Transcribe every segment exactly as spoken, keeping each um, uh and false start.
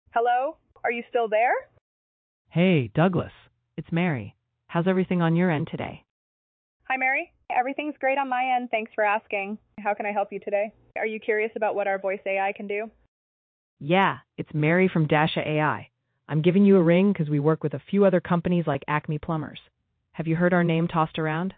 Hello? Are you still there? Hey, Douglas. It's Mary. How's everything on your end today? Hi, Mary. Everything's great on my end. Thanks for asking. How can I help you today? Are you curious about what our voice A I can do? Yeah, it's Mary from Dasha A I. I'm giving you a ring because we work with a few other companies like Acme Plumbers. Have you heard our name tossed around?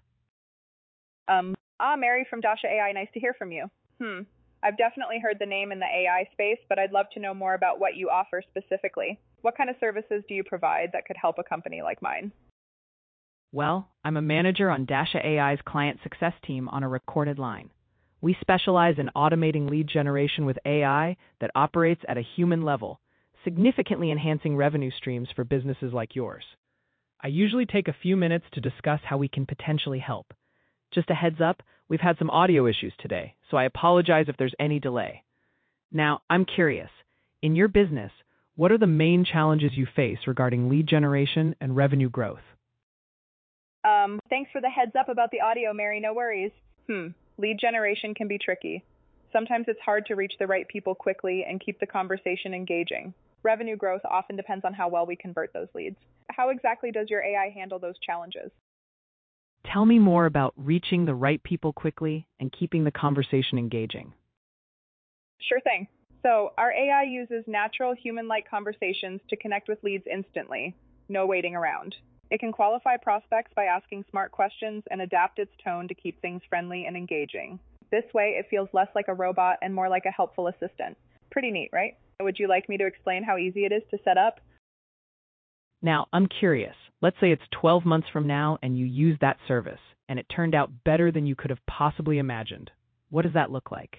Um, ah, Mary from Dasha A I. Nice to hear from you. Hmm. I've definitely heard the name in the A I space, but I'd love to know more about what you offer specifically. What kind of services do you provide that could help a company like mine? Well, I'm a manager on Dasha A I's client success team on a recorded line. We specialize in automating lead generation with A I that operates at a human level, significantly enhancing revenue streams for businesses like yours. I usually take a few minutes to discuss how we can potentially help. Just a heads up, we've had some audio issues today, so I apologize if there's any delay. Now, I'm curious, in your business, what are the main challenges you face regarding lead generation and revenue growth? Um, thanks for the heads up about the audio, Mary. No worries. Hmm. Lead generation can be tricky. Sometimes it's hard to reach the right people quickly and keep the conversation engaging. Revenue growth often depends on how well we convert those leads. How exactly does your A I handle those challenges? Tell me more about reaching the right people quickly and keeping the conversation engaging. Sure thing. So, our A I uses natural human-like conversations to connect with leads instantly. No waiting around. It can qualify prospects by asking smart questions and adapt its tone to keep things friendly and engaging. This way, it feels less like a robot and more like a helpful assistant. Pretty neat, right? Would you like me to explain how easy it is to set up? Now, I'm curious. Let's say it's twelve months from now and you use that service, and it turned out better than you could have possibly imagined. What does that look like?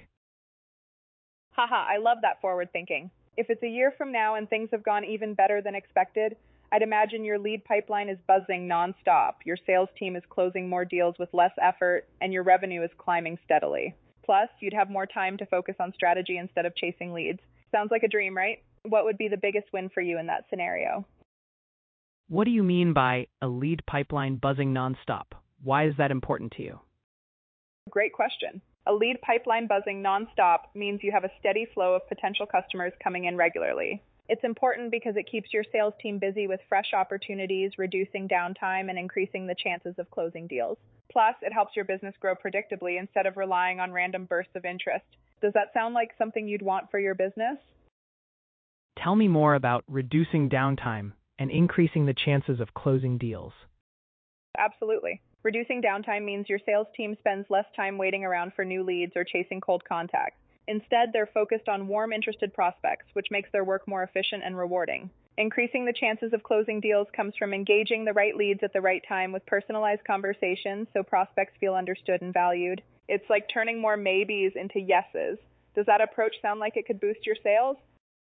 Haha, I love that forward thinking. If it's a year from now and things have gone even better than expected, I'd imagine your lead pipeline is buzzing nonstop, your sales team is closing more deals with less effort, and your revenue is climbing steadily. Plus, you'd have more time to focus on strategy instead of chasing leads. Sounds like a dream, right? What would be the biggest win for you in that scenario? What do you mean by a lead pipeline buzzing nonstop? Why is that important to you? Great question. A lead pipeline buzzing nonstop means you have a steady flow of potential customers coming in regularly. It's important because it keeps your sales team busy with fresh opportunities, reducing downtime, and increasing the chances of closing deals. Plus, it helps your business grow predictably instead of relying on random bursts of interest. Does that sound like something you'd want for your business? Tell me more about reducing downtime and increasing the chances of closing deals. Absolutely. Reducing downtime means your sales team spends less time waiting around for new leads or chasing cold contacts. Instead, they're focused on warm, interested prospects, which makes their work more efficient and rewarding. Increasing the chances of closing deals comes from engaging the right leads at the right time with personalized conversations so prospects feel understood and valued. It's like turning more maybes into yeses. Does that approach sound like it could boost your sales?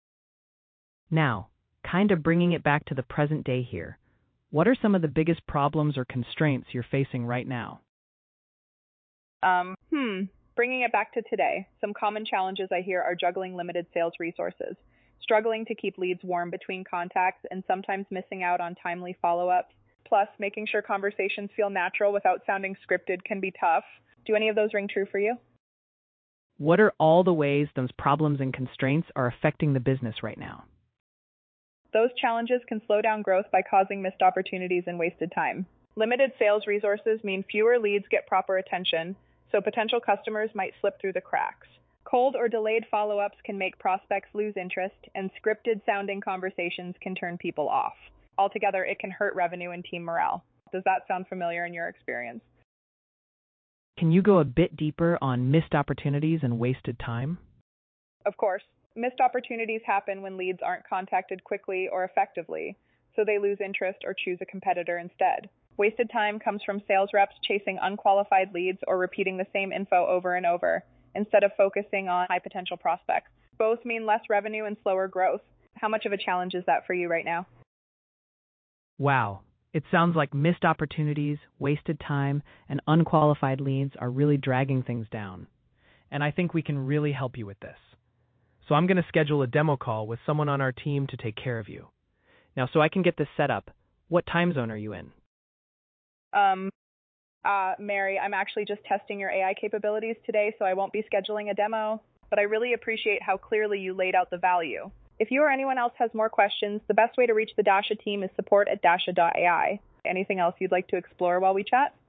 Now, kind of bringing it back to the present day here, what are some of the biggest problems or constraints you're facing right now? Um, hmm. Bringing it back to today, some common challenges I hear are juggling limited sales resources, struggling to keep leads warm between contacts, and sometimes missing out on timely follow-ups. Plus, making sure conversations feel natural without sounding scripted can be tough. Do any of those ring true for you? What are all the ways those problems and constraints are affecting the business right now? Those challenges can slow down growth by causing missed opportunities and wasted time. Limited sales resources mean fewer leads get proper attention, so potential customers might slip through the cracks. Cold or delayed follow-ups can make prospects lose interest, and scripted-sounding conversations can turn people off. Altogether, it can hurt revenue and team morale. Does that sound familiar in your experience? Can you go a bit deeper on missed opportunities and wasted time? Of course, missed opportunities happen when leads aren't contacted quickly or effectively, so they lose interest or choose a competitor instead. Wasted time comes from sales reps chasing unqualified leads or repeating the same info over and over, instead of focusing on high potential prospects. Both mean less revenue and slower growth. How much of a challenge is that for you right now? Wow, it sounds like missed opportunities, wasted time, and unqualified leads are really dragging things down. And I think we can really help you with this. So I'm going to schedule a demo call with someone on our team to take care of you. Now, so I can get this set up, what time zone are you in? Um, uh, Mary, I'm actually just testing your A I capabilities today, so I won't be scheduling a demo, but I really appreciate how clearly you laid out the value. If you or anyone else has more questions, the best way to reach the Dasha team is support at dasha dot A I. Anything else you'd like to explore while we chat?